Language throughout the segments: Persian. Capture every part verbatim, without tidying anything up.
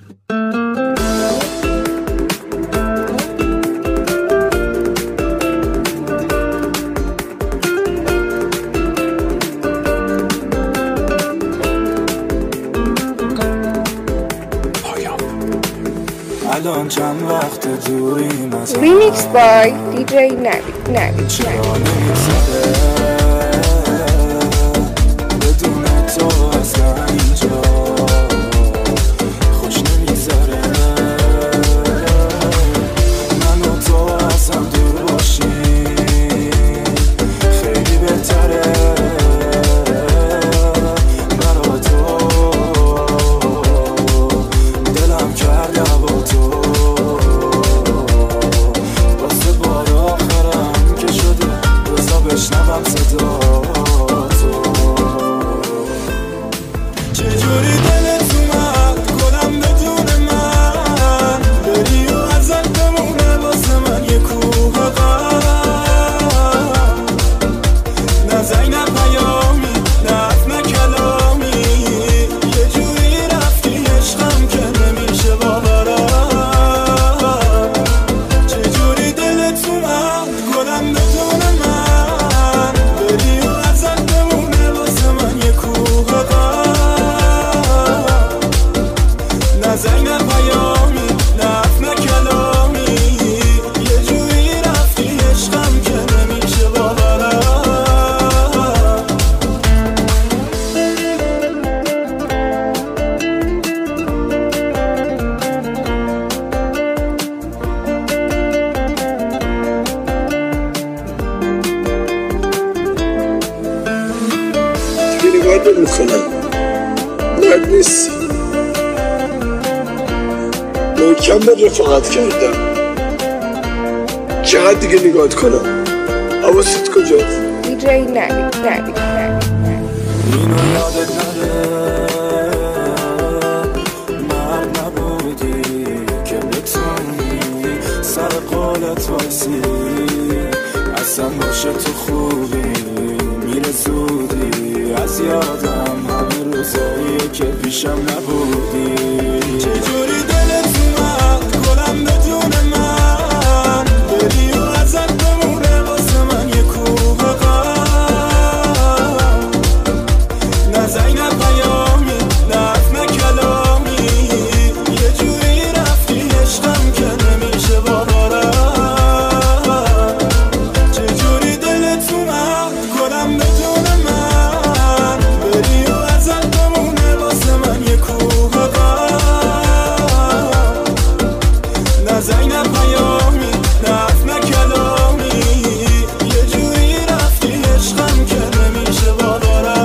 الان چند وقت دوریم از هم. Remix by دی جی نوید نوید چرا نمی‌گذره بدون تو اصلا اینجا خوش نمی‌گذره من و تو از هم دور باشیم خیلی بهتره برا تو دلم کرده با تو بشنوم صدا تو چجوری دلت اومد گلم بدون من بری و ازت بمونه واسه من یه کوه غم نزنی نه پیامی نه نه کلامی یه جوری رفتی عشقم که نمیشه باورم چجوری دلت اومد گلم بدون من نزنی نه پیامی نه نه کلامی یه جوری رفتی عشقم که نمیشه باورم دیگه نگاهت نمی‌کنم مرد نیستی محکم به رفاقت کردم چقدر دیگه نگاهت کنم حواست کجاست دی جی نوید نوید نوید اینو یادت نره مرد نبودی که بتونی سر قولت وایسی اصلا باشه تو خوبی میره زودی از یادم همه روزایی که پیشم نبودی چجوری دلت اومد گلم بدون من بری و ازت بمونه واسه من یه کوه غم نزنی نه پیامی نه نه کلامی یه جوری رفتی عشقم که نمیشه باورم چجوری دلت اومد گلم بدون من بری و ازت بمونه واسه من یه کوه غم نزنی نه پیامی نه نه کلامی یه جوری رفتی عشقم که نمیشه باورم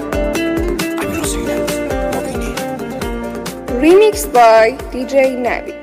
Remix by دی جی نوید